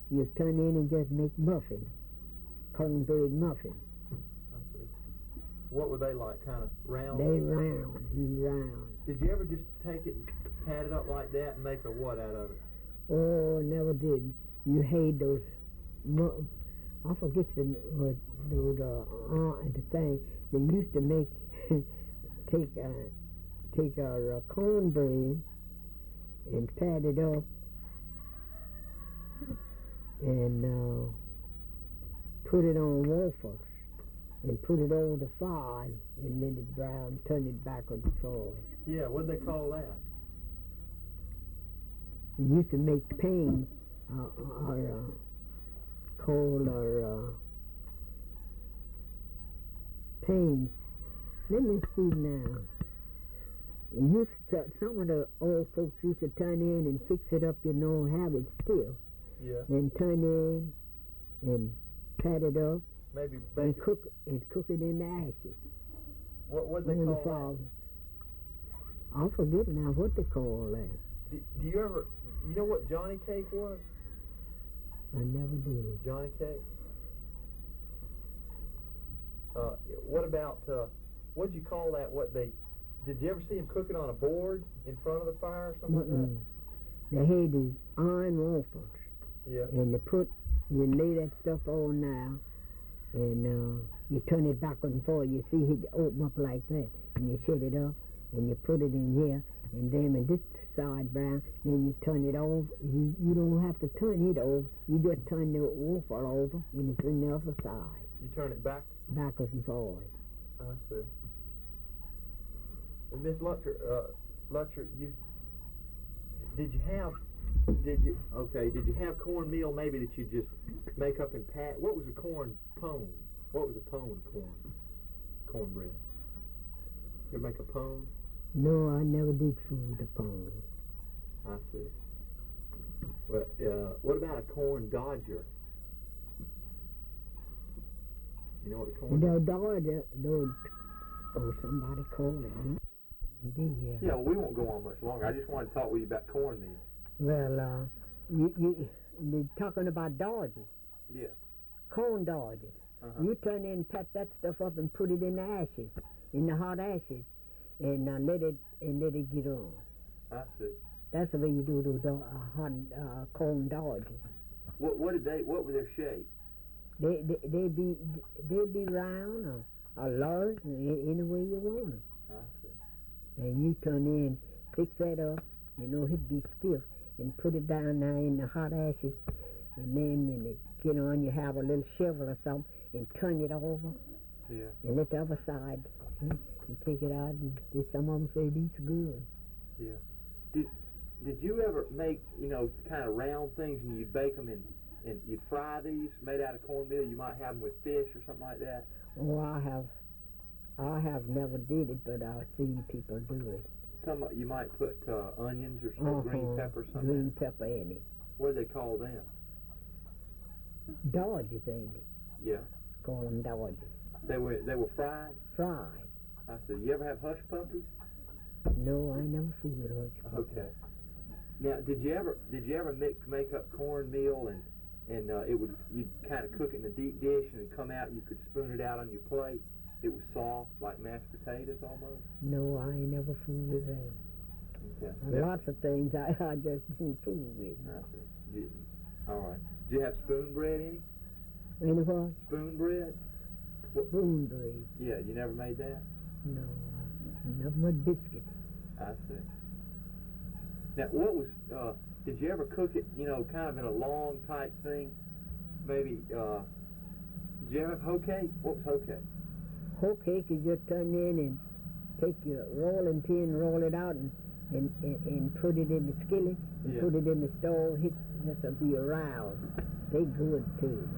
you turn in and just make muffins, cornbread muffins. I see. What were they like? Kind of round? They round. Did you ever just take it and pat it up like that and make a what out of it? Oh, never did. You hate those. I forget the thing they used to make. take our cornbread and pat it up and put it on waffles and put it over the fire and let it brown, turn it backwards and forwards. Yeah, what'd they call that? We used to make pain or coal or pain. Let me see now. Some of the old folks used to turn in and fix it up, have it still. Yeah. And turn in and pat it up. Maybe bake and cook it in the ashes. What'd they call that? I forget now what they call that. Do you ever, you know what Johnny cake was? I never did. Johnny cake? What about, what'd you call that? Did you ever see him cooking on a board in front of the fire or something like that? They had these iron waffles. Yeah. And you lay that stuff on now, and you turn it backwards and forward. You see it open up like that, and you set it up, and you put it in here, and then when this side brown, then you turn it over. You don't have to turn it over. You just turn the waffle over, and it's in the other side. You turn it backwards and forward. I see. And Miss Lutcher, did you have cornmeal maybe that you just make up and pat? What was a corn pone? What was a pone cornbread? You make a pone? No, I never did food a pone. I see. Well, what about a corn dodger? You know what a corn dodger? Somebody called it. Yeah, well, we won't go on much longer. I just wanted to talk with you about cornmeal. Well, you're talking about dodgers. Yeah. Corn dodgers. Uh-huh. You turn in, pat that stuff up, and put it in the ashes, in the hot ashes, and let it get on. I see. That's the way you do the hot corn dodgers. What were their shape? They be round or large, any way you want them. I see. And you turn in, fix that up, it'd be stiff, and put it down there in the hot ashes, and then when it get on, you have a little shovel or something, and turn it over, yeah, and let the other side, and take it out, and some of them say these are good. Yeah. Did you ever make, kind of round things, and you'd bake them and you'd fry these made out of cornmeal? You might have them with fish or something like that. Oh, I have never did it, but I've seen people do it. You might put onions or some green pepper or something. Green pepper in it. What do they call them? Dodgers, ain't it? Yeah. Call them dodgers. They were fried? Fried. I see. You ever have hush puppies? No, I never fooled hush puppies. Okay. Now, did you ever make up cornmeal and you'd kind of cook it in a deep dish and it'd come out and you could spoon it out on your plate? It was soft, like mashed potatoes almost? No, I ain't never fooled with that. Okay. Lots of things I just didn't fool with. I see. All right. Did you have spoon bread any? Any what? Spoon bread? Spoon bread. Yeah, you never made that? No, nothing but biscuits. I see. Now, what was, did you ever cook it, kind of in a long type thing? Maybe, did you ever have hoe cake? What was hoe cake? Hoe cake is just turn in and take your rolling pin, roll it out, and put it in the skillet, and put it in the stove. This'll be around. They good too.